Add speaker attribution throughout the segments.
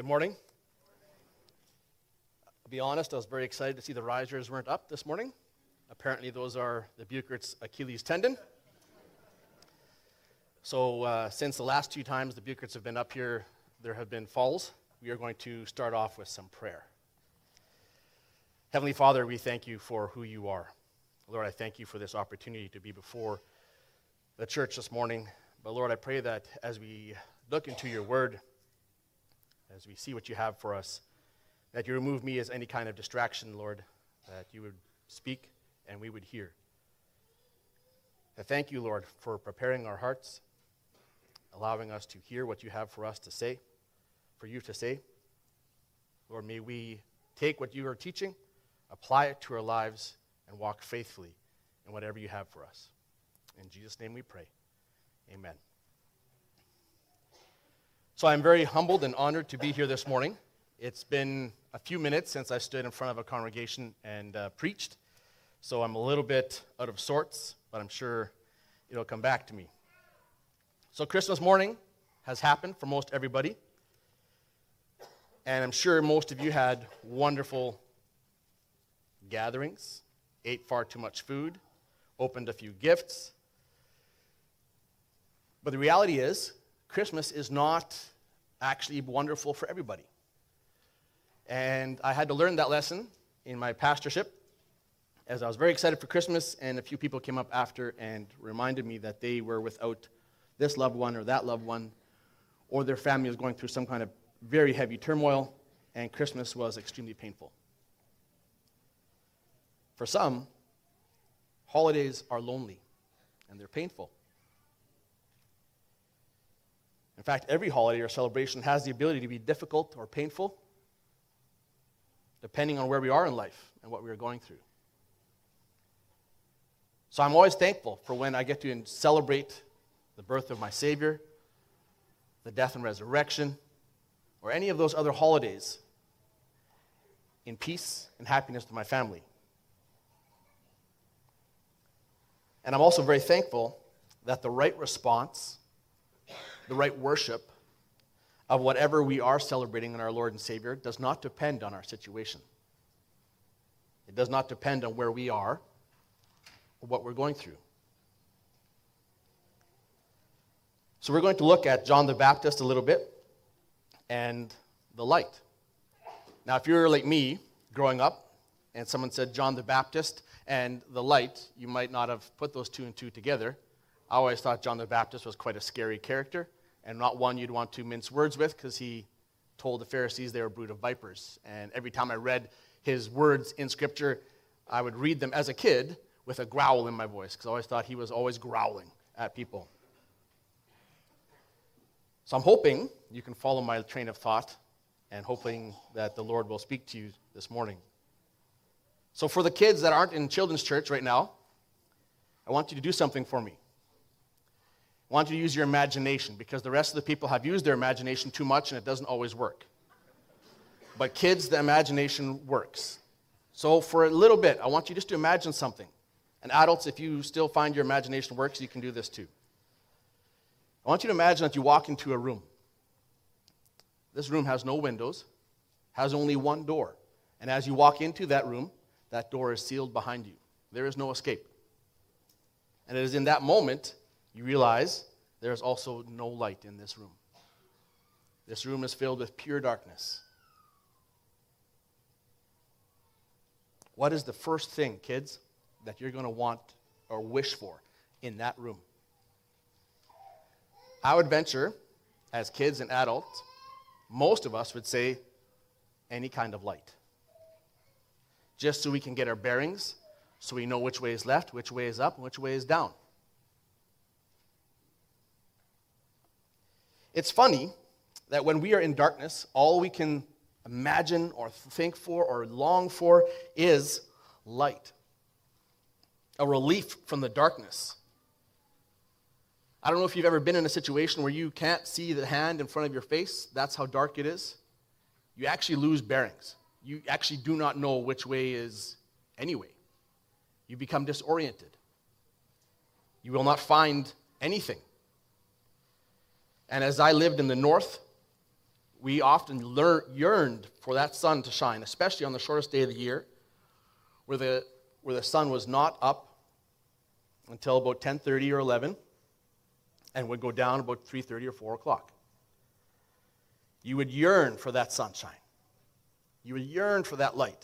Speaker 1: Good morning. I'll be honest, I was very excited to see the risers weren't up this morning. Apparently those are the Buchert's Achilles tendon. So since the last two times the Bucherts have been up here, there have been falls. We are going to start off with some prayer. Heavenly Father, we thank you for who you are. Lord, I thank you for this opportunity to be before the church this morning. But Lord, I pray that as we look into your word, as we see what you have for us, that you remove me as any kind of distraction, Lord, that you would speak and we would hear. I thank you, Lord, for preparing our hearts, allowing us to hear what you have for us to say, for you to say. Lord, may we take what you are teaching, apply it to our lives, and walk faithfully in whatever you have for us. In Jesus' name we pray. Amen. So I'm very humbled and honored to be here this morning. It's been a few minutes since I stood in front of a congregation and preached, so I'm a little bit out of sorts, but I'm sure it'll come back to me. So Christmas morning has happened for most everybody, and I'm sure most of you had wonderful gatherings, ate far too much food, opened a few gifts. But the reality is, Christmas is not actually wonderful for everybody. And I had to learn that lesson in my pastorship, as I was very excited for Christmas, and a few people came up after and reminded me that they were without this loved one or that loved one, or their family was going through some kind of very heavy turmoil, and Christmas was extremely painful. For some, holidays are lonely, and they're painful. In fact, every holiday or celebration has the ability to be difficult or painful, depending on where we are in life and what we are going through. So I'm always thankful for when I get to celebrate the birth of my Savior, the death and resurrection, or any of those other holidays in peace and happiness to my family. And I'm also very thankful that the right response, the right worship of whatever we are celebrating in our Lord and Savior does not depend on our situation. It does not depend on where we are or what we're going through. So we're going to look at John the Baptist a little bit and the light. Now, if you're like me, growing up, and someone said John the Baptist and the light, you might not have put those two and two together. I always thought John the Baptist was quite a scary character, and not one you'd want to mince words with, because he told the Pharisees they were a brood of vipers. And every time I read his words in Scripture, I would read them as a kid with a growl in my voice, because I always thought he was always growling at people. So I'm hoping you can follow my train of thought, and hoping that the Lord will speak to you this morning. So for the kids that aren't in children's church right now, I want you to do something for me. I want you to use your imagination, because the rest of the people have used their imagination too much and it doesn't always work. But kids, the imagination works. So for a little bit, I want you just to imagine something. And adults, if you still find your imagination works, you can do this too. I want you to imagine that you walk into a room. This room has no windows, has only one door. And as you walk into that room, that door is sealed behind you. There is no escape. And it is in that moment you realize there is also no light in this room. This room is filled with pure darkness. What is the first thing, kids, that you're going to want or wish for in that room? I would venture, as kids and adults, most of us would say any kind of light. Just so we can get our bearings, so we know which way is left, which way is up, and which way is down. It's funny that when we are in darkness, all we can imagine or think for or long for is light. A relief from the darkness. I don't know if you've ever been in a situation where you can't see the hand in front of your face. That's how dark it is. You actually lose bearings. You actually do not know which way is any way. You become disoriented. You will not find anything. And as I lived in the north, we often yearned for that sun to shine, especially on the shortest day of the year, where the sun was not up until about 10:30 or 11, and would go down about 3:30 or 4 o'clock. You would yearn for that sunshine. You would yearn for that light.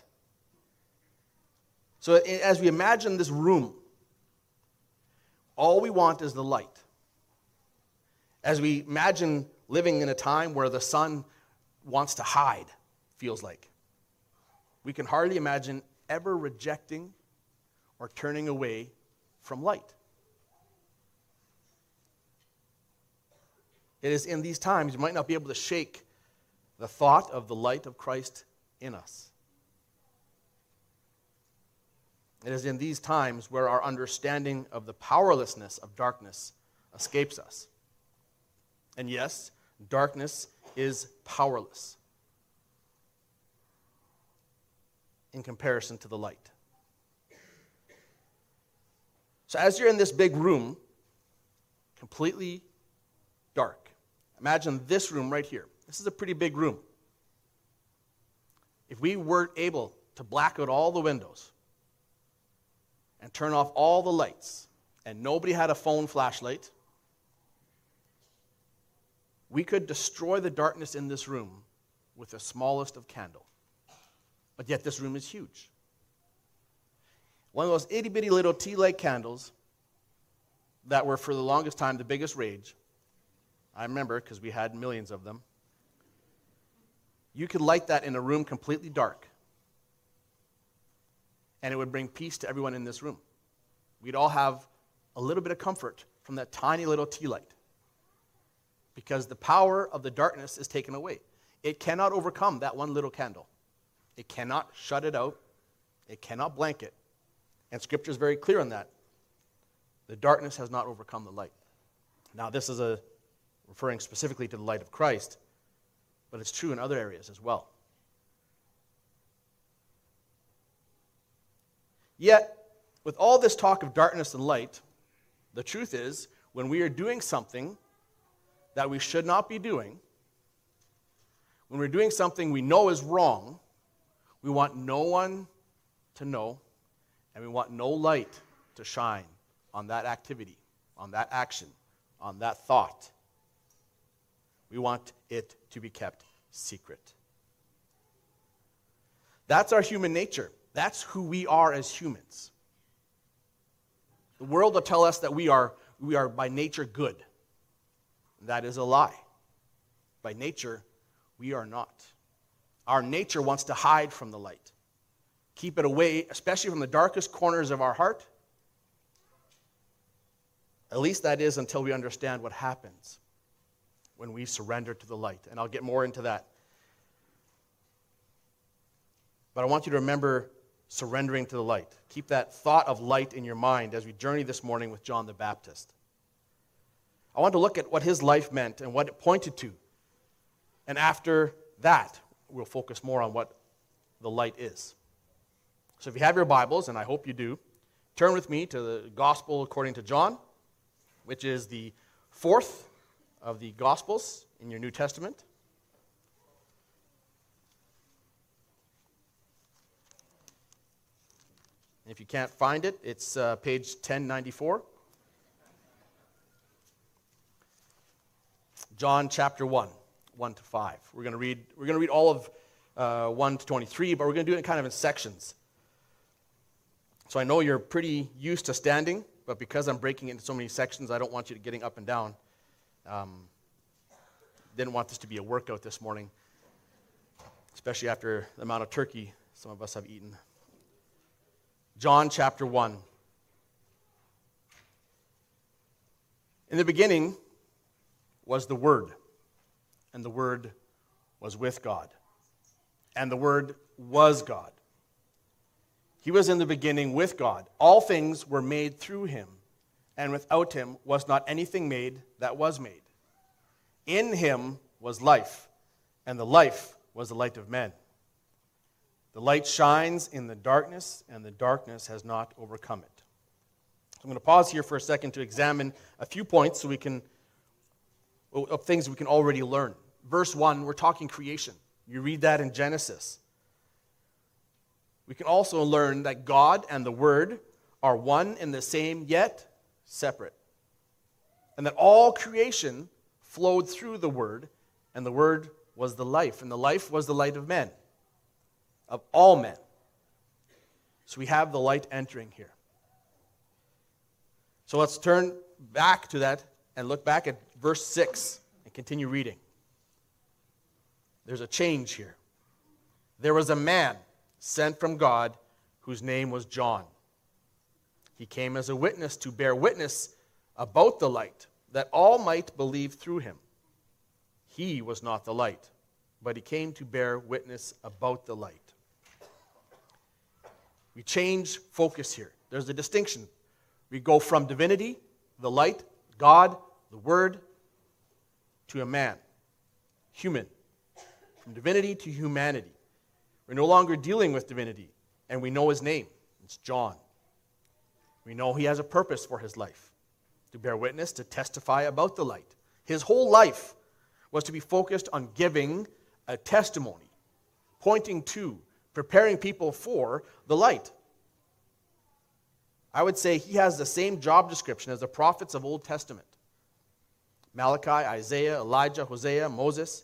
Speaker 1: So as we imagine this room, all we want is the light. As we imagine living in a time where the sun wants to hide, feels like, we can hardly imagine ever rejecting or turning away from light. It is in these times you might not be able to shake the thought of the light of Christ in us. It is in these times where our understanding of the powerlessness of darkness escapes us. And yes, darkness is powerless in comparison to the light. So as you're in this big room, completely dark, imagine this room right here. This is a pretty big room. If we weren't able to black out all the windows and turn off all the lights, and nobody had a phone flashlight, we could destroy the darkness in this room with the smallest of candle. But yet this room is huge. One of those itty-bitty little tea light candles that were for the longest time the biggest rage. I remember because we had millions of them. You could light that in a room completely dark, and it would bring peace to everyone in this room. We'd all have a little bit of comfort from that tiny little tea light, because the power of the darkness is taken away. It cannot overcome that one little candle. It cannot shut it out. It cannot blank it. And Scripture is very clear on that. The darkness has not overcome the light. Now, this is referring specifically to the light of Christ, but it's true in other areas as well. Yet, with all this talk of darkness and light, the truth is, when we are doing something that we should not be doing, when we're doing something we know is wrong, we want no one to know, and we want no light to shine on that activity, on that action, on that thought. We want it to be kept secret. That's our human nature. That's who we are as humans. The world will tell us that we are by nature good. That is a lie. By nature, we are not. Our nature wants to hide from the light. Keep it away, especially from the darkest corners of our heart. At least that is until we understand what happens when we surrender to the light. And I'll get more into that. But I want you to remember surrendering to the light. Keep that thought of light in your mind as we journey this morning with John the Baptist. I want to look at what his life meant and what it pointed to. And after that, we'll focus more on what the light is. So if you have your Bibles, and I hope you do, turn with me to the Gospel according to John, which is the fourth of the Gospels in your New Testament. If you can't find it, it's page 1094. John chapter 1, 1 to 5. We're going to read all of 1 to 23, but we're going to do it kind of in sections. So I know you're pretty used to standing, but because I'm breaking it into so many sections, I don't want you to getting up and down. Didn't want this to be a workout this morning, especially after the amount of turkey some of us have eaten. John chapter 1. In the beginning was the Word, and the Word was with God, and the Word was God. He was in the beginning with God. All things were made through him, and without him was not anything made that was made. In him was life, and the life was the light of men. The light shines in the darkness, and the darkness has not overcome it. So I'm going to pause here for a second to examine a few points of things we can already learn verse 1, we're talking creation. You read that in Genesis. We can also learn that God and the Word are one and the same, yet separate. And that all creation flowed through the Word, and the Word was the life, and the life was the light of men, of all men. So we have the light entering here. So let's turn back to that and look back at verse 6 and continue reading. There's a change here. There was a man sent from God whose name was John. He came as a witness to bear witness about the light, that all might believe through him. He was not the light, but he came to bear witness about the light. We change focus here. There's a distinction. We go from divinity, the light, God, the Word, to a man, human. From divinity to humanity. We're no longer dealing with divinity, and we know his name. It's John. We know he has a purpose for his life, to bear witness, to testify about the light. His whole life was to be focused on giving a testimony, pointing to, preparing people for the light. I would say he has the same job description as the prophets of Old Testament. Malachi, Isaiah, Elijah, Hosea, Moses.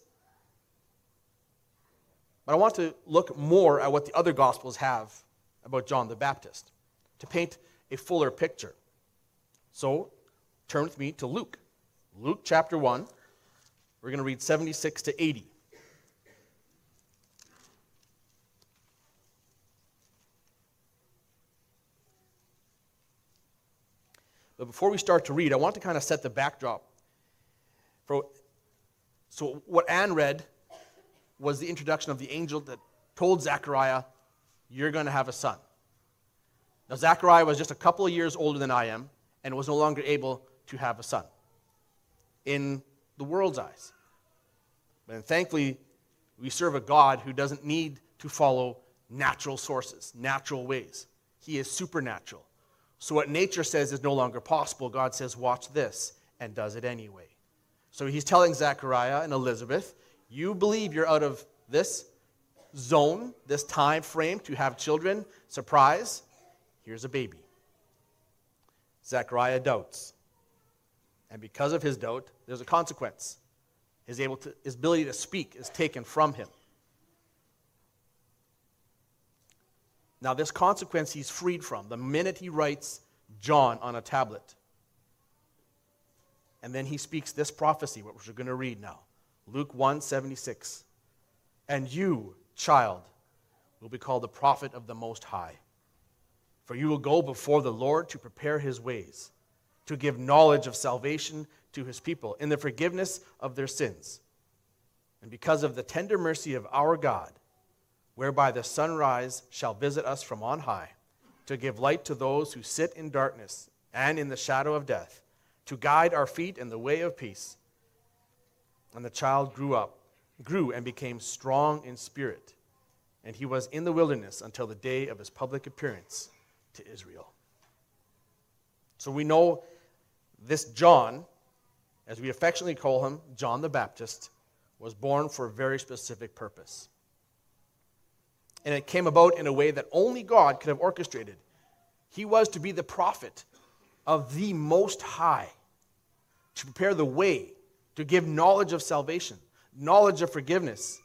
Speaker 1: But I want to look more at what the other Gospels have about John the Baptist to paint a fuller picture. So, turn with me to Luke. Luke chapter 1. We're going to read 76 to 80. But before we start to read, I want to kind of set the backdrop. So what Anne read was the introduction of the angel that told Zechariah, you're going to have a son. Now, Zechariah was just a couple of years older than I am and was no longer able to have a son in the world's eyes. But thankfully, we serve a God who doesn't need to follow natural sources, natural ways. He is supernatural. So what nature says is no longer possible, God says, watch this, and does it anyway. So he's telling Zechariah and Elizabeth, you believe you're out of this zone, this time frame to have children. Surprise, here's a baby. Zechariah doubts. And because of his doubt, there's a consequence. His ability to speak is taken from him. Now, this consequence he's freed from the minute he writes John on a tablet. And then he speaks this prophecy, which we're going to read now. Luke 1:76. And you, child, will be called the prophet of the Most High. For you will go before the Lord to prepare his ways, to give knowledge of salvation to his people in the forgiveness of their sins. And because of the tender mercy of our God, whereby the sunrise shall visit us from on high, to give light to those who sit in darkness and in the shadow of death, to guide our feet in the way of peace. And the child grew and became strong in spirit, and he was in the wilderness until the day of his public appearance to Israel. So we know this John, as we affectionately call him, John the Baptist, was born for a very specific purpose. And it came about in a way that only God could have orchestrated. He was to be the prophet of the Most High, to prepare the way, to give knowledge of salvation, knowledge of forgiveness.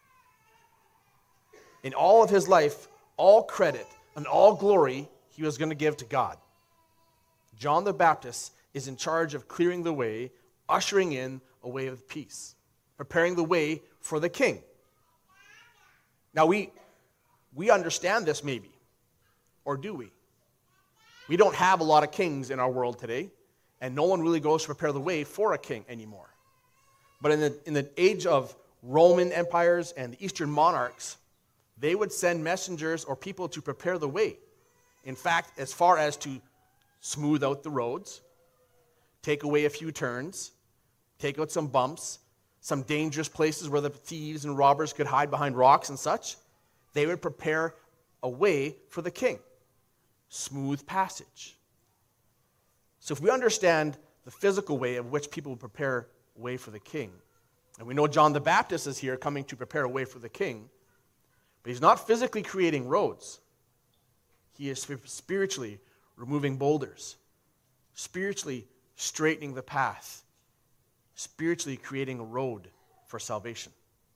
Speaker 1: In all of his life, all credit and all glory he was going to give to God. John the Baptist is in charge of clearing the way, ushering in a way of peace, preparing the way for the king. Now we understand this maybe, or do we? We don't have a lot of kings in our world today, and no one really goes to prepare the way for a king anymore. But in the age of Roman empires and the Eastern monarchs, they would send messengers or people to prepare the way. In fact, as far as to smooth out the roads, take away a few turns, take out some bumps, some dangerous places where the thieves and robbers could hide behind rocks and such. They would prepare a way for the king. Smooth passage. So if we understand the physical way of which people would prepare a way for the king, And we know John the Baptist is here coming to prepare a way for the king, but he's not physically creating roads. He is spiritually removing boulders, spiritually straightening the path, spiritually creating a road for salvation.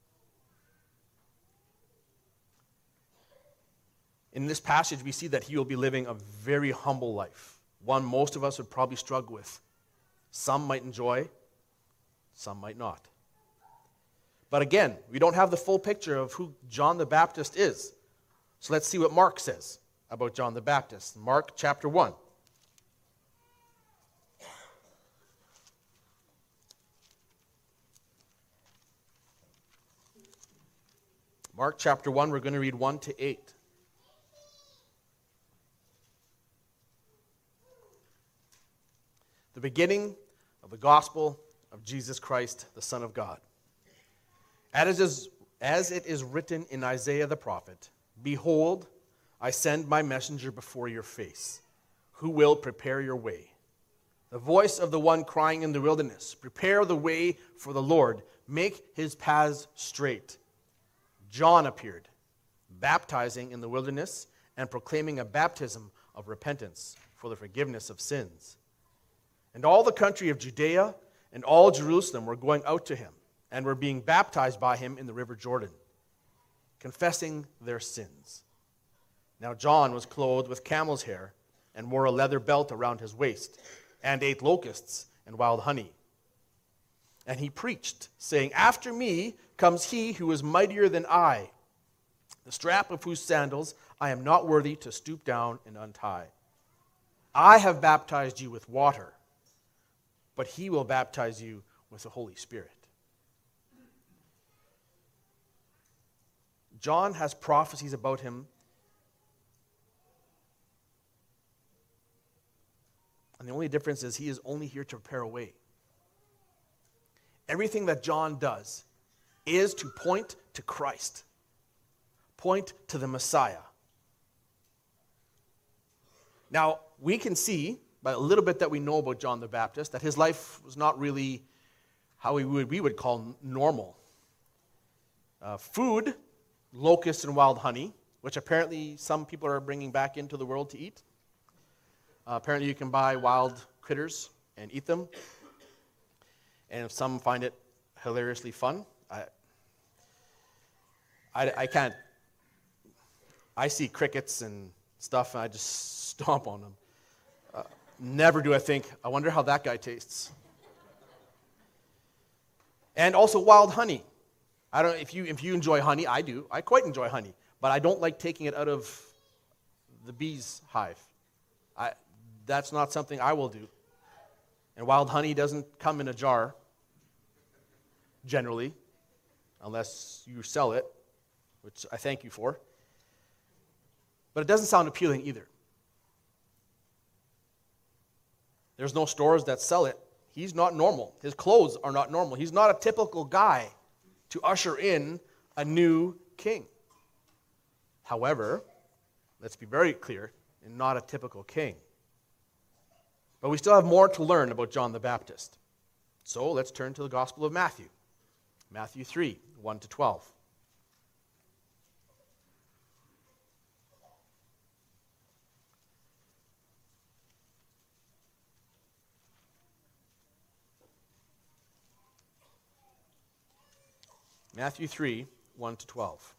Speaker 1: In this passage, we see that he will be living a very humble life, one most of us would probably struggle with. Some might enjoy, some might not. But again, we don't have the full picture of who John the Baptist is. So let's see what Mark says about John the Baptist. Mark chapter 1. Mark chapter 1, we're going to read 1 to 8. The beginning of the gospel of Jesus Christ, the Son of God. As it is written in Isaiah the prophet, "Behold, I send my messenger before your face, who will prepare your way. The voice of the one crying in the wilderness, prepare the way for the Lord, make his paths straight." John appeared, baptizing in the wilderness and proclaiming a baptism of repentance for the forgiveness of sins. And all the country of Judea and all Jerusalem were going out to him and were being baptized by him in the river Jordan, confessing their sins. Now John was clothed with camel's hair and wore a leather belt around his waist and ate locusts and wild honey. And he preached, saying, "After me comes he who is mightier than I, the strap of whose sandals I am not worthy to stoop down and untie. I have baptized you with water, but he will baptize you with the Holy Spirit." John has prophecies about him, and the only difference is he is only here to prepare a way. Everything that John does is to point to Christ, point to the Messiah. Now, we can see, by a little bit that we know about John the Baptist, that his life was not really how we would call normal. Food, locusts and wild honey, which apparently some people are bringing back into the world to eat. Apparently you can buy wild critters and eat them. And if some find it hilariously fun, I can't. I see crickets and stuff and I just stomp on them. Never do I think, I wonder how that guy tastes. And also wild honey. I don't know if you enjoy honey. I do. I quite enjoy honey, but I don't like taking it out of the bee's hive. That's not something I will do. And wild honey doesn't come in a jar, generally, unless you sell it, which I thank you for. But it doesn't sound appealing either. There's no stores that sell it. He's not normal. His clothes are not normal. He's not a typical guy to usher in a new king. However, let's be very clear, not a typical king. But we still have more to learn about John the Baptist. So let's turn to the Gospel of Matthew. Matthew 3, 1 to 12. Matthew 3, 1 to 12.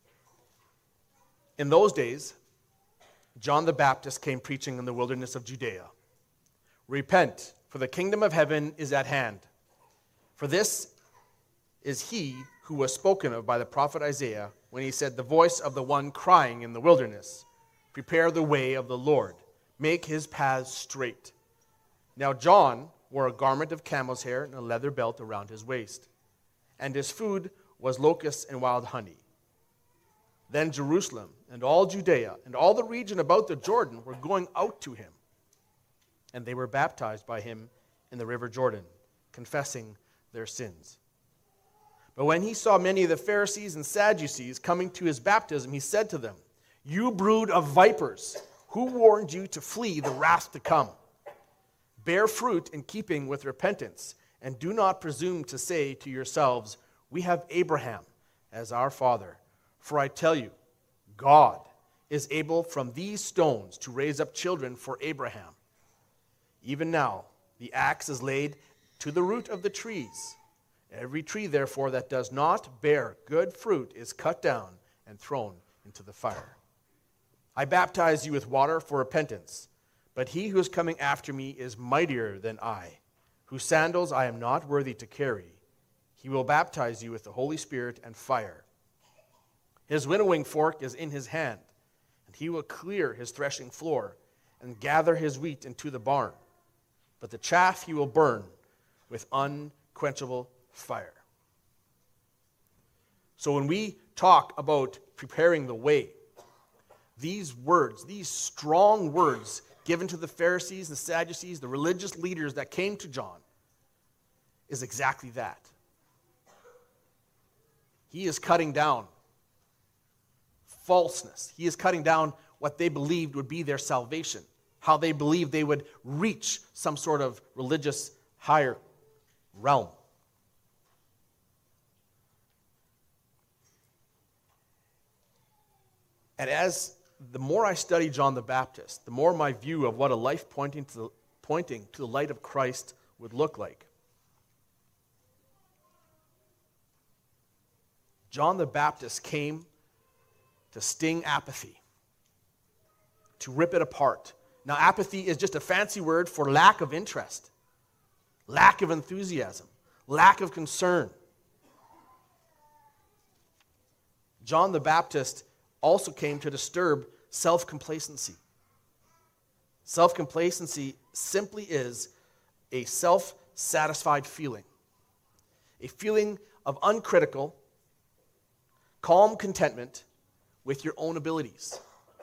Speaker 1: In those days, John the Baptist came preaching in the wilderness of Judea. "Repent, for the kingdom of heaven is at hand. For this is he who was spoken of by the prophet Isaiah when he said, 'The voice of the one crying in the wilderness, prepare the way of the Lord, make his paths straight.' Now John wore a garment of camel's hair and a leather belt around his waist, and his food was locusts and wild honey. Then Jerusalem and all Judea and all the region about the Jordan were going out to him, and they were baptized by him in the river Jordan, confessing their sins. But when he saw many of the Pharisees and Sadducees coming to his baptism, he said to them, 'You brood of vipers, who warned you to flee the wrath to come? Bear fruit in keeping with repentance, And do not presume to say to yourselves, 'We have Abraham as our father.' For I tell you, God is able from these stones to raise up children for Abraham. Even now, the axe is laid to the root of the trees. Every tree, therefore, that does not bear good fruit is cut down and thrown into the fire. I baptize you with water for repentance, but he who is coming after me is mightier than I, whose sandals I am not worthy to carry. He will baptize you with the Holy Spirit and fire. His winnowing fork is in his hand, and he will clear his threshing floor and gather his wheat into the barn. But the chaff he will burn with unquenchable fire." So when we talk about preparing the way, these words, these strong words given to the Pharisees, the Sadducees, the religious leaders that came to John, is exactly that. He is cutting down falseness. He is cutting down what they believed would be their salvation, how they believed they would reach some sort of religious higher realm. And as the more I study John the Baptist, the more my view of what a life pointing to the light of Christ would look like. John the Baptist came to sting apathy, to rip it apart. Now, apathy is just a fancy word for lack of interest, lack of enthusiasm, lack of concern. John the Baptist also came to disturb self-complacency. Self-complacency simply is a self-satisfied feeling, a feeling of uncritical, calm contentment with your own abilities,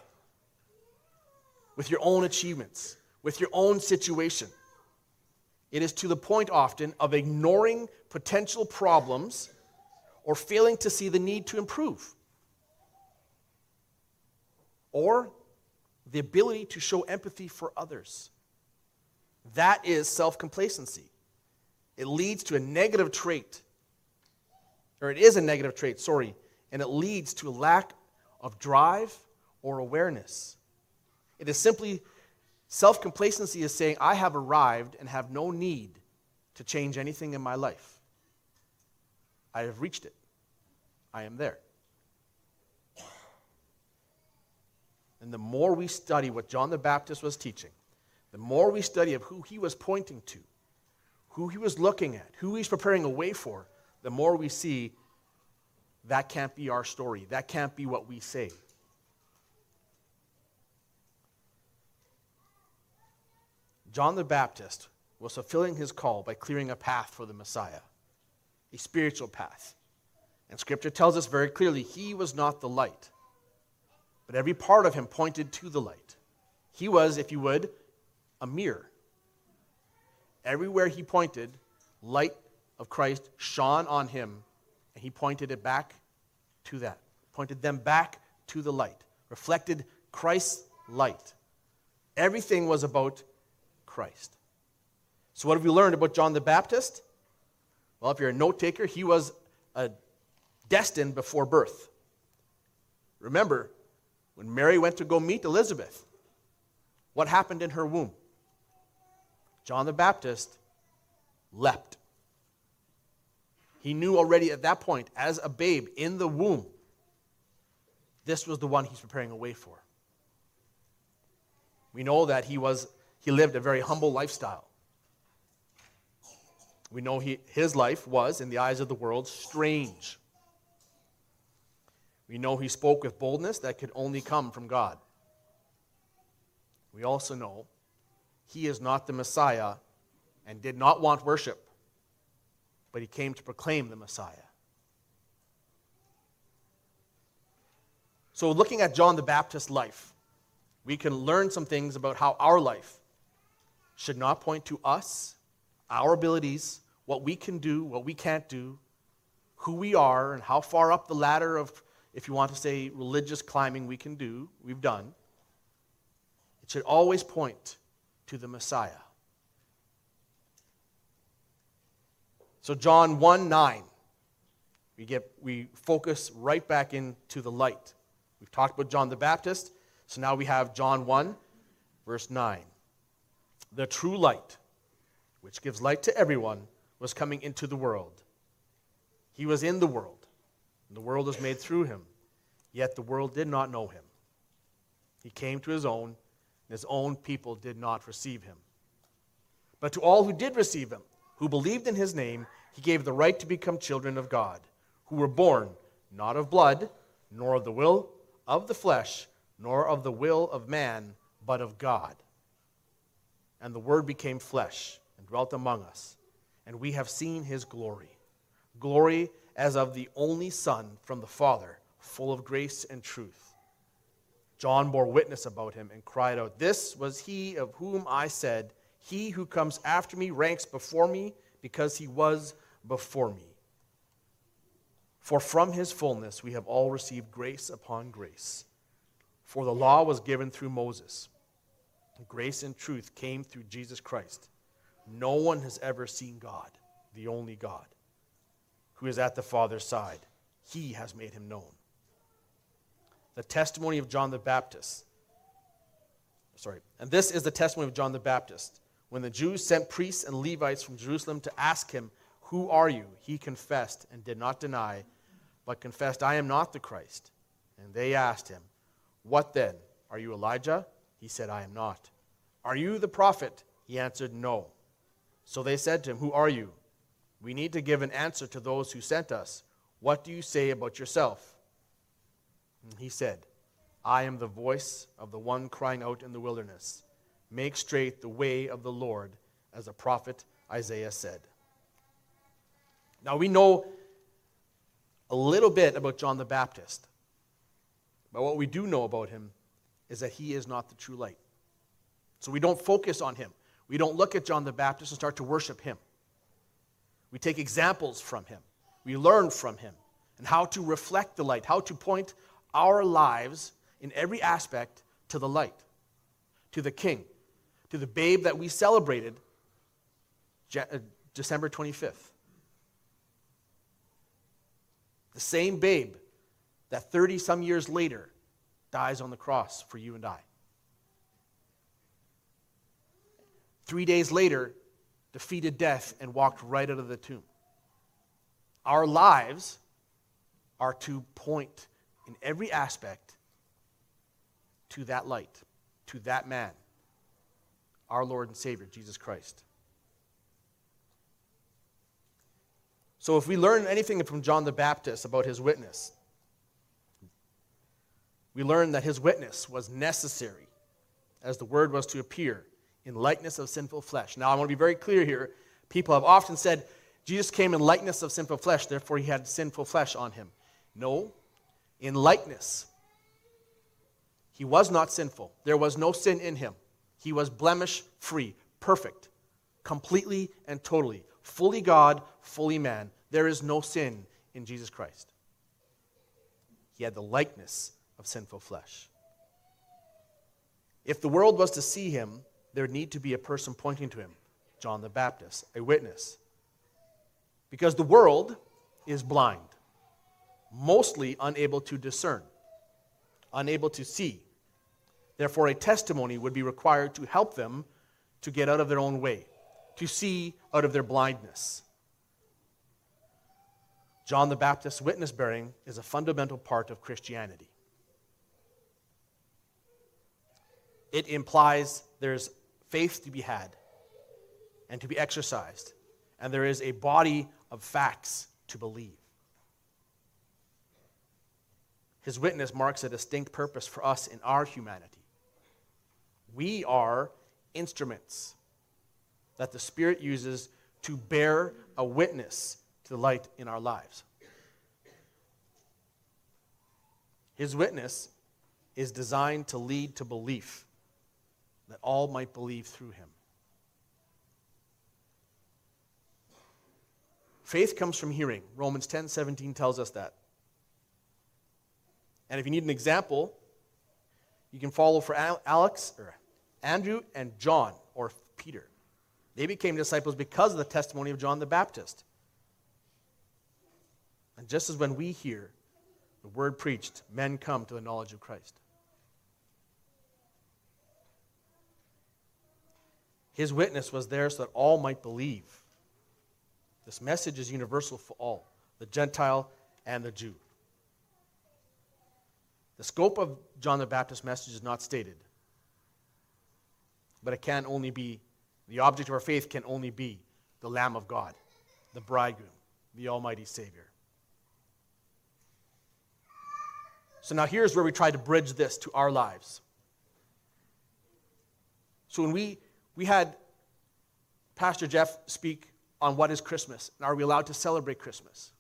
Speaker 1: with your own achievements, with your own situation. It is to the point often of ignoring potential problems or failing to see the need to improve, or the ability to show empathy for others. That is self-complacency. It leads to a negative trait, or it is a negative trait, and it leads to a lack of drive or awareness. It is simply, self-complacency is saying, I have arrived and have no need to change anything in my life. I have reached it. I am there. And the more we study what John the Baptist was teaching, the more we study of who he was pointing to, who he was looking at, who he's preparing a way for, the more we see that can't be our story. That can't be what we say. John the Baptist was fulfilling his call by clearing a path for the Messiah, a spiritual path. And Scripture tells us very clearly he was not the light, but every part of him pointed to the light. He was, if you would, a mirror. Everywhere he pointed, light of Christ shone on him, and he pointed it back to that. Pointed them back to the light. Reflected Christ's light. Everything was about Christ. So what have we learned about John the Baptist? Well, if you're a note taker, he was destined before birth. Remember, when Mary went to go meet Elizabeth, what happened in her womb? John the Baptist leapt. He knew already at that point, as a babe in the womb, this was the one he's preparing a way for. We know that he lived a very humble lifestyle. We know his life was, in the eyes of the world, strange. We know he spoke with boldness that could only come from God. We also know he is not the Messiah and did not want worship, but he came to proclaim the Messiah. So looking at John the Baptist's life, we can learn some things about how our life should not point to us, our abilities, what we can do, what we can't do, who we are, and how far up the ladder of, if you want to say, religious climbing we've done. It should always point to the Messiah. So John 1:9, we focus right back into the light. We've talked about John the Baptist, so now we have John 1, verse 9. The true light, which gives light to everyone, was coming into the world. He was in the world, and the world was made through him, yet the world did not know him. He came to his own, and his own people did not receive him. But to all who did receive him, who believed in his name, he gave the right to become children of God, who were born not of blood, nor of the will of the flesh, nor of the will of man, but of God. And the Word became flesh and dwelt among us, and we have seen his glory, glory as of the only Son from the Father, full of grace and truth. John bore witness about him and cried out, "This was he of whom I said, 'He who comes after me ranks before me, because he was before me.' For from his fullness we have all received grace upon grace. For the law was given through Moses. Grace and truth came through Jesus Christ. No one has ever seen God, the only God, who is at the Father's side. He has made him known." The testimony of John the Baptist. And this is the testimony of John the Baptist. When the Jews sent priests and Levites from Jerusalem to ask him, "Who are you?" he confessed and did not deny, but confessed, "I am not the Christ." And they asked him, "What then? Are you Elijah?" He said, "I am not." "Are you the prophet?" He answered, "No." So they said to him, "Who are you?" "We need to give an answer to those who sent us. What do you say about yourself?" And he said, "I am the voice of the one crying out in the wilderness, 'Make straight the way of the Lord,' as the prophet Isaiah said." Now we know a little bit about John the Baptist, but what we do know about him is that he is not the true light. So we don't focus on him. We don't look at John the Baptist and start to worship him. We take examples from him. We learn from him and how to reflect the light, how to point our lives in every aspect to the light, to the King, to the babe that we celebrated December 25th. The same babe that 30-some years later dies on the cross for you and I. 3 days later, defeated death and walked right out of the tomb. Our lives are to point in every aspect to that light, to that man, our Lord and Savior, Jesus Christ. So if we learn anything from John the Baptist about his witness, we learn that his witness was necessary as the Word was to appear in likeness of sinful flesh. Now, I want to be very clear here. People have often said, Jesus came in likeness of sinful flesh, therefore he had sinful flesh on him. No, in likeness. He was not sinful. There was no sin in him. He was blemish-free, perfect, completely and totally, fully God, fully man. There is no sin in Jesus Christ. He had the likeness of sinful flesh. If the world was to see him, there would need to be a person pointing to him, John the Baptist, a witness. Because the world is blind, mostly unable to discern, unable to see. Therefore, a testimony would be required to help them to get out of their own way, to see out of their blindness. John the Baptist's witness bearing is a fundamental part of Christianity. It implies there's faith to be had and to be exercised, and there is a body of facts to believe. His witness marks a distinct purpose for us in our humanity. We are instruments that the Spirit uses to bear a witness to the light in our lives. His witness is designed to lead to belief, that all might believe through him. Faith comes from hearing. Romans 10:17 tells us that. And if you need an example, you can follow for Andrew and John, or Peter. They became disciples because of the testimony of John the Baptist. And just as when we hear the word preached, men come to the knowledge of Christ. His witness was there so that all might believe. This message is universal for all, the Gentile and the Jew. The scope of John the Baptist's message is not stated, but it can only be, the object of our faith can only be the Lamb of God, the bridegroom, the Almighty Savior. So now here's where we try to bridge this to our lives. So when we had Pastor Jeff speak on what is Christmas, and are we allowed to celebrate Christmas?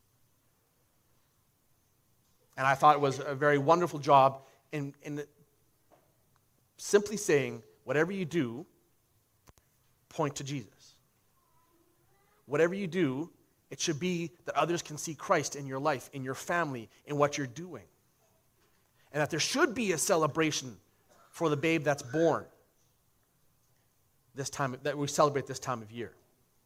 Speaker 1: And I thought it was a very wonderful job in simply saying, whatever you do, point to Jesus. Whatever you do, it should be that others can see Christ in your life, in your family, in what you're doing. And that there should be a celebration for the babe that's born this time, that we celebrate this time of year.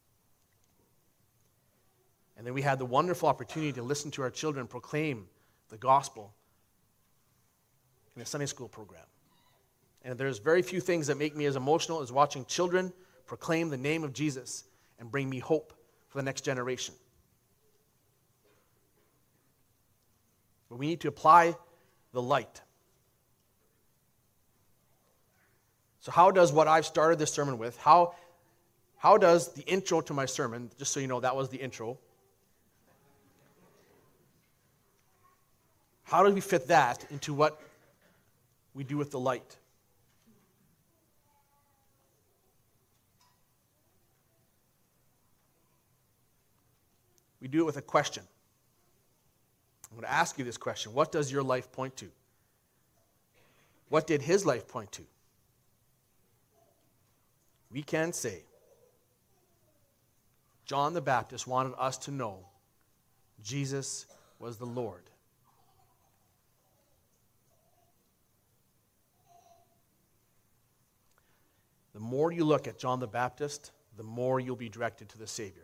Speaker 1: And then we had the wonderful opportunity to listen to our children proclaim the gospel in a Sunday school program. And there's very few things that make me as emotional as watching children proclaim the name of Jesus and bring me hope for the next generation. But we need to apply the light. So how does what I've started this sermon with, how does the intro to my sermon, just so you know that was the intro, how do we fit that into what we do with the light? We do it with a question. I'm going to ask you this question. What does your life point to? What did his life point to? We can say, John the Baptist wanted us to know Jesus was the Lord. The more you look at John the Baptist, the more you'll be directed to the Savior.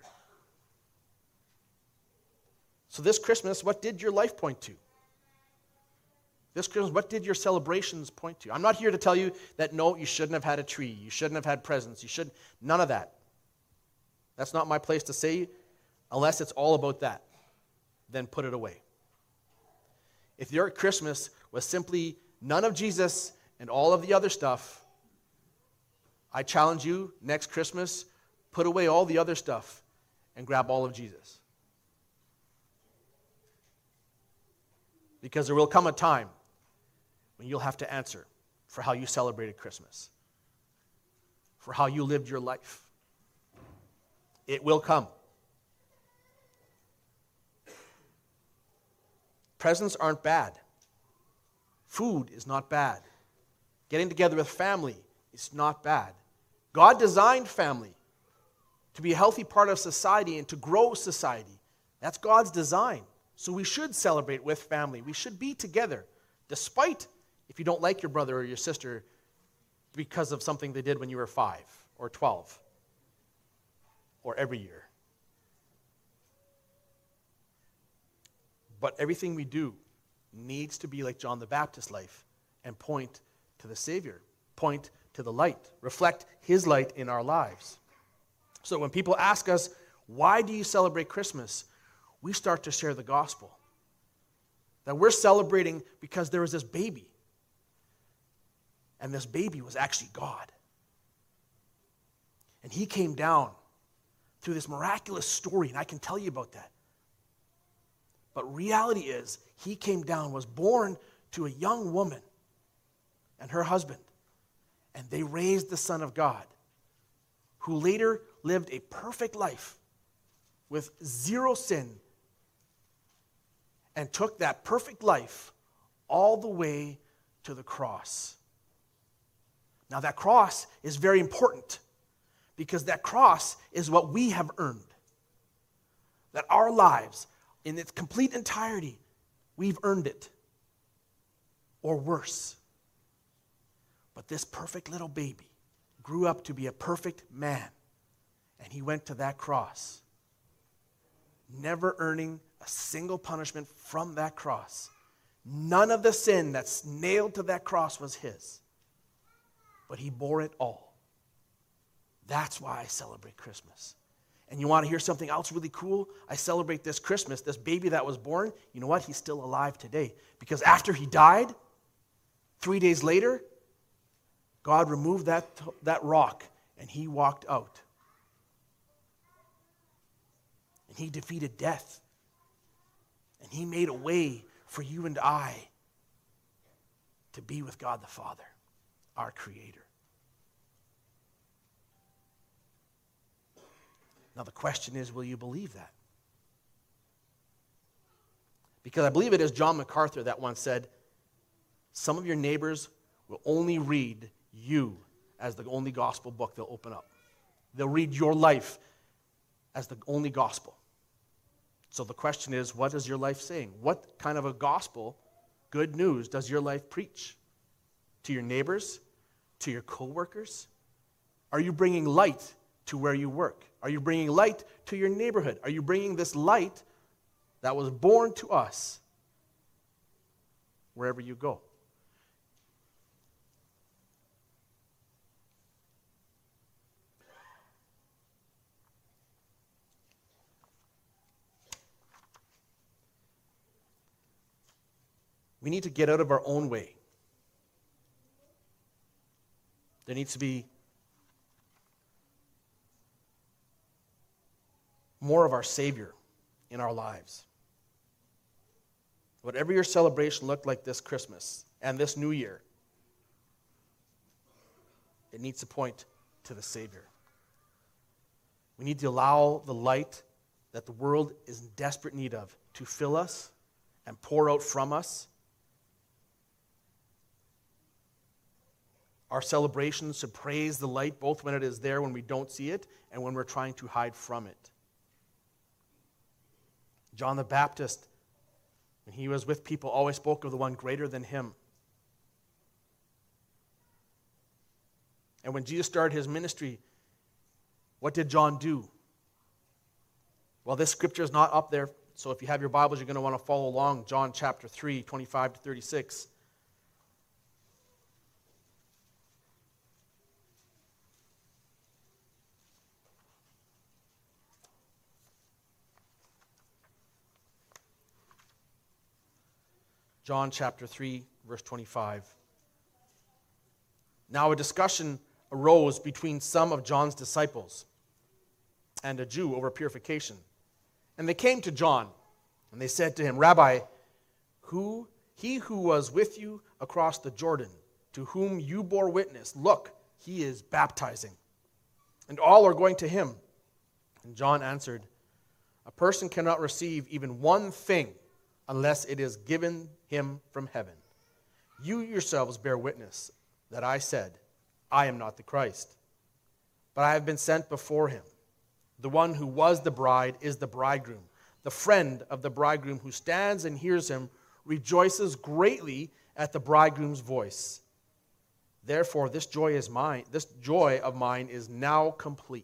Speaker 1: So this Christmas, what did your life point to? This Christmas, what did your celebrations point to? I'm not here to tell you that, no, you shouldn't have had a tree. You shouldn't have had presents. None of that. That's not my place to say, unless it's all about that. Then put it away. If your Christmas was simply none of Jesus and all of the other stuff, I challenge you, next Christmas, put away all the other stuff and grab all of Jesus. Because there will come a time when you'll have to answer for how you celebrated Christmas, for how you lived your life. It will come. Presents aren't bad. Food is not bad. Getting together with family is not bad. God designed family to be a healthy part of society and to grow society. That's God's design. So we should celebrate with family. We should be together, despite if you don't like your brother or your sister because of something they did when you were 5 or 12 or every year. But everything we do needs to be like John the Baptist's life and point to the Savior, point to the light, reflect his light in our lives. So when people ask us, why do you celebrate Christmas? We start to share the gospel. That we're celebrating because there was this baby. And this baby was actually God. And he came down through this miraculous story, and I can tell you about that. But reality is, he came down, was born to a young woman and her husband, and they raised the Son of God, who later lived a perfect life with 0 sin, and took that perfect life all the way to the cross. Now that cross is very important, because that cross is what we have earned. That our lives, in its complete entirety, we've earned it. Or worse. But this perfect little baby grew up to be a perfect man. And he went to that cross, never earning a single punishment from that cross. None of the sin that's nailed to that cross was his, but he bore it all. That's why I celebrate Christmas. And you want to hear something else really cool? I celebrate this Christmas, this baby that was born. You know what? He's still alive today. Because after he died, 3 days later, God removed that rock and he walked out. And he defeated death. And he made a way for you and I to be with God the Father, our Creator. Now the question is, will you believe that? Because I believe it is John MacArthur that once said, some of your neighbors will only read you as the only gospel book they'll open up. They'll read your life as the only gospel. So the question is, what is your life saying? What kind of a gospel, good news, does your life preach? To your neighbors? To your coworkers? Are you bringing light to where you work? Are you bringing light to your neighborhood? Are you bringing this light that was born to us wherever you go? We need to get out of our own way. There needs to be more of our Savior in our lives. Whatever your celebration looked like this Christmas and this New Year, it needs to point to the Savior. We need to allow the light that the world is in desperate need of to fill us and pour out from us. Our celebrations should praise the light both when it is there, when we don't see it, and when we're trying to hide from it. John the Baptist, when he was with people, always spoke of the one greater than him. And when Jesus started his ministry, what did John do? Well, this scripture is not up there, so if you have your Bibles, you're going to want to follow along. John chapter 3, 25 to 36. John chapter 3, verse 25. Now a discussion arose between some of John's disciples and a Jew over purification. And they came to John, and they said to him, Rabbi, he who was with you across the Jordan, to whom you bore witness, look, he is baptizing, and all are going to him. And John answered, a person cannot receive even one thing unless it is given him from heaven. You yourselves bear witness that I said, I am not the Christ, but I have been sent before him. The one who was the bride is the bridegroom. The friend of the bridegroom who stands and hears him rejoices greatly at the bridegroom's voice. Therefore, this joy of mine is now complete.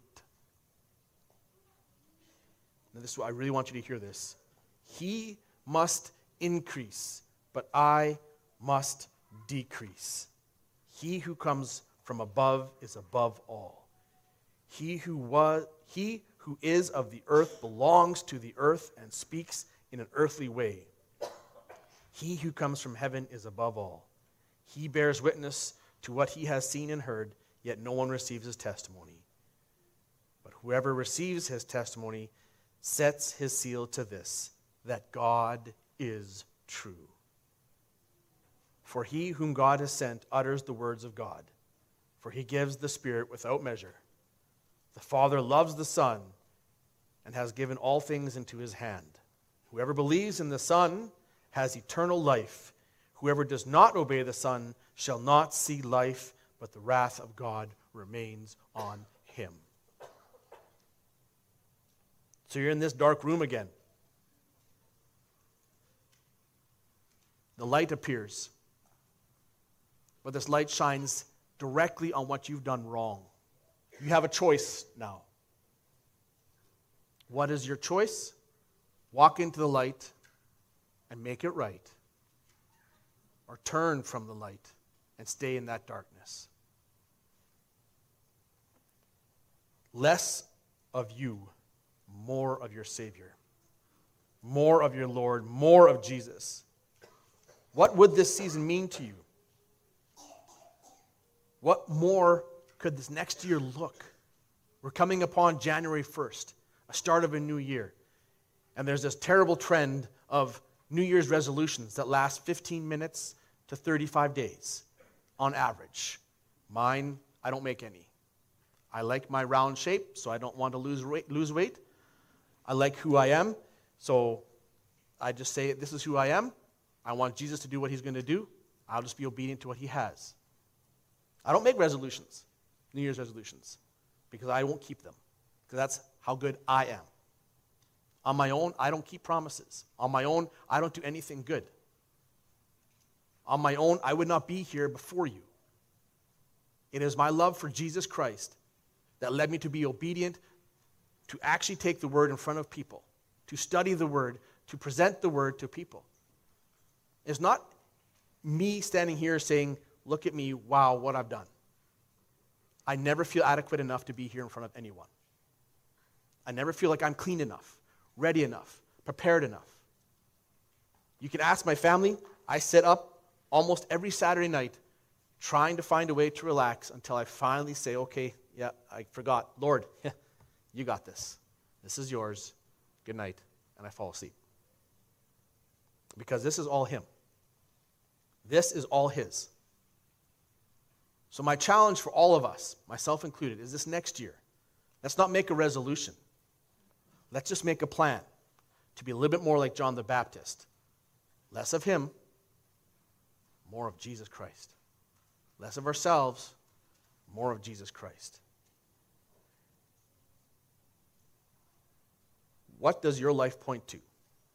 Speaker 1: Now, I really want you to hear this. He must increase, but I must decrease. He who comes from above is above all. He who is of the earth belongs to the earth and speaks in an earthly way. He who comes from heaven is above all. He bears witness to what he has seen and heard, yet no one receives his testimony. But whoever receives his testimony sets his seal to this, that God is true. For he whom God has sent utters the words of God, for he gives the Spirit without measure. The Father loves the Son and has given all things into his hand. Whoever believes in the Son has eternal life. Whoever does not obey the Son shall not see life, but the wrath of God remains on him. So you're in this dark room again. The light appears, but this light shines directly on what you've done wrong. You have a choice now. What is your choice? walk into the light and make it right, or turn from the light and stay in that darkness. Less of you, more of your Savior, more of your Lord, more of Jesus. What would this season mean to you? What more could this next year look? We're coming upon January 1st, a start of a new year. And there's this terrible trend of New Year's resolutions that last 15 minutes to 35 days on average. Mine, I don't make any. I like my round shape, so I don't want to lose weight. I like who I am, so I just say, this is who I am. I want Jesus to do what he's going to do. I'll just be obedient to what he has. I don't make resolutions, New Year's resolutions, because I won't keep them, because that's how good I am. On my own, I don't keep promises. On my own, I don't do anything good. On my own, I would not be here before you. It is my love for Jesus Christ that led me to be obedient, to actually take the word in front of people, to study the word, to present the word to people. It's not me standing here saying, look at me, wow, what I've done. I never feel adequate enough to be here in front of anyone. I never feel like I'm clean enough, ready enough, prepared enough. You can ask my family. I sit up almost every Saturday night trying to find a way to relax until I finally say, okay, yeah, I forgot. Lord, you got this. This is yours. Good night. And I fall asleep. Because this is all him. This is all his. So my challenge for all of us, myself included, is this next year. Let's not make a resolution. Let's just make a plan to be a little bit more like John the Baptist. Less of him, more of Jesus Christ. Less of ourselves, more of Jesus Christ. What does your life point to?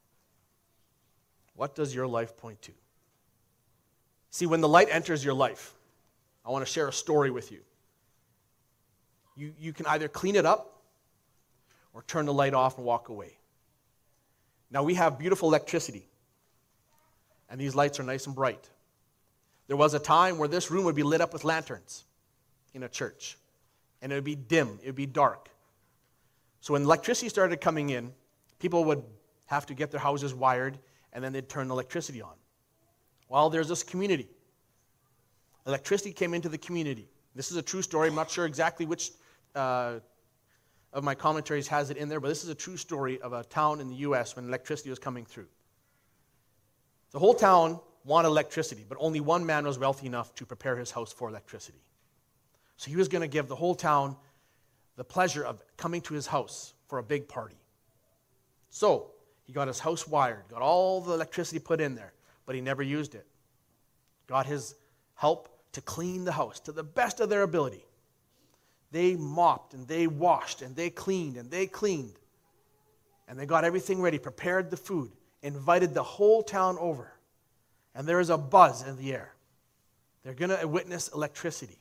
Speaker 1: What does your life point to? See, when the light enters your life, I want to share a story with you. You can either clean it up or turn the light off and walk away. Now, we have beautiful electricity, and these lights are nice and bright. There was a time where this room would be lit up with lanterns in a church, and it would be dim, it would be dark. So when electricity started coming in, people would have to get their houses wired, and then they'd turn the electricity on. Well, there's this community. Electricity came into the community. This is a true story. I'm not sure exactly which of my commentaries has it in there, but this is a true story of a town in the U.S. when electricity was coming through. The whole town wanted electricity, but only one man was wealthy enough to prepare his house for electricity. So he was going to give the whole town the pleasure of coming to his house for a big party. So he got his house wired, got all the electricity put in there, but he never used it. Got his help to clean the house to the best of their ability. They mopped and they washed and they cleaned and they cleaned. And they got everything ready, prepared the food, invited the whole town over. And there is a buzz in the air. They're going to witness electricity.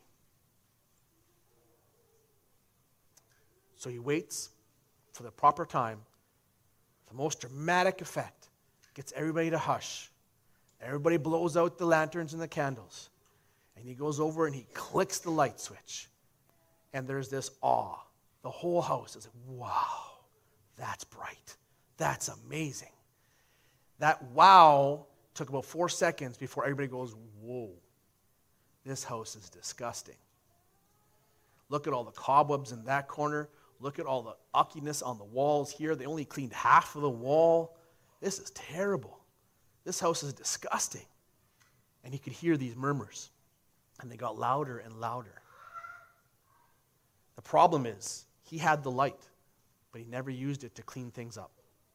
Speaker 1: So he waits for the proper time, the most dramatic effect, gets everybody to hush. Everybody blows out the lanterns and the candles. And he goes over and he clicks the light switch. And there's this awe. The whole house is like, wow, that's bright. That's amazing. That wow took about 4 seconds before everybody goes, whoa, this house is disgusting. Look at all the cobwebs in that corner. Look at all the uckiness on the walls here. They only cleaned half of the wall. This is terrible. This house is disgusting. And he could hear these murmurs. And they got louder and louder. The problem is, he had the light, but he never used it to clean things up.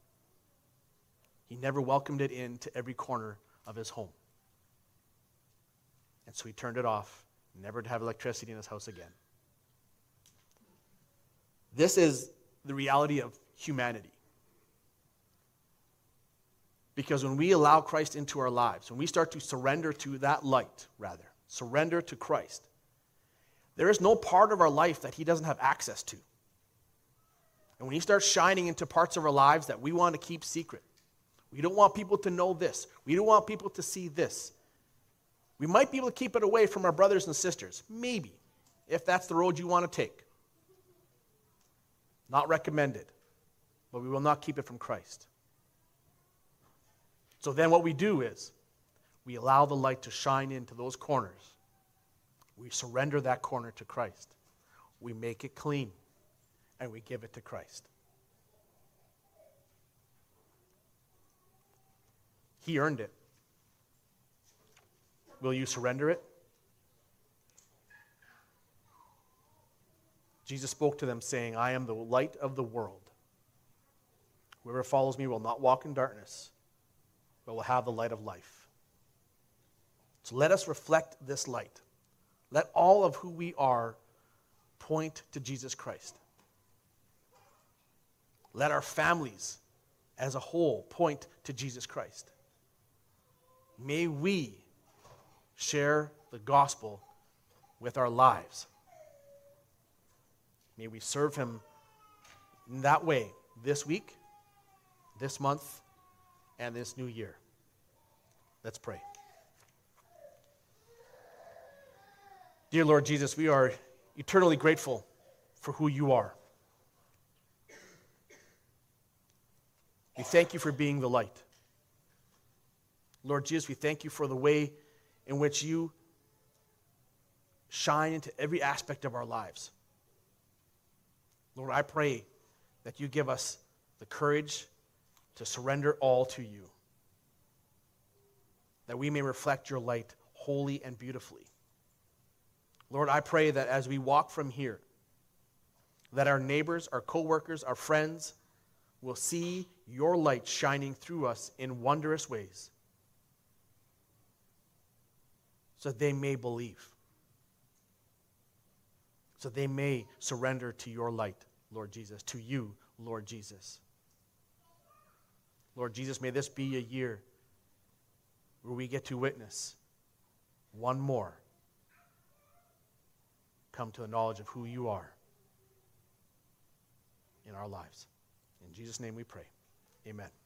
Speaker 1: He never welcomed it into every corner of his home. And so he turned it off, never to have electricity in his house again. This is the reality of humanity. Because when we allow Christ into our lives, when we start to surrender to that light, surrender to Christ, there is no part of our life that he doesn't have access to. And when he starts shining into parts of our lives that we want to keep secret, we don't want people to know this, we don't want people to see this, we might be able to keep it away from our brothers and sisters. Maybe, if that's the road you want to take. Not recommended, but we will not keep it from Christ. So then what we do is, we allow the light to shine into those corners. We surrender that corner to Christ. We make it clean, and we give it to Christ. He earned it. Will you surrender it? Jesus spoke to them saying, I am the light of the world. Whoever follows me will not walk in darkness, but will have the light of life. So let us reflect this light. Let all of who we are point to Jesus Christ. Let our families as a whole point to Jesus Christ. May we share the gospel with our lives. May we serve him in that way this week, this month, and this new year. Let's pray. Dear Lord Jesus, we are eternally grateful for who you are. We thank you for being the light. Lord Jesus, we thank you for the way in which you shine into every aspect of our lives. Lord, I pray that you give us the courage to surrender all to you, that we may reflect your light wholly and beautifully. Lord, I pray that as we walk from here, that our neighbors, our co-workers, our friends will see your light shining through us in wondrous ways, so they may believe, so they may surrender to your light, Lord Jesus, to you, Lord Jesus. Lord Jesus, may this be a year where we get to witness one more come to the knowledge of who you are in our lives. In Jesus' name we pray. Amen.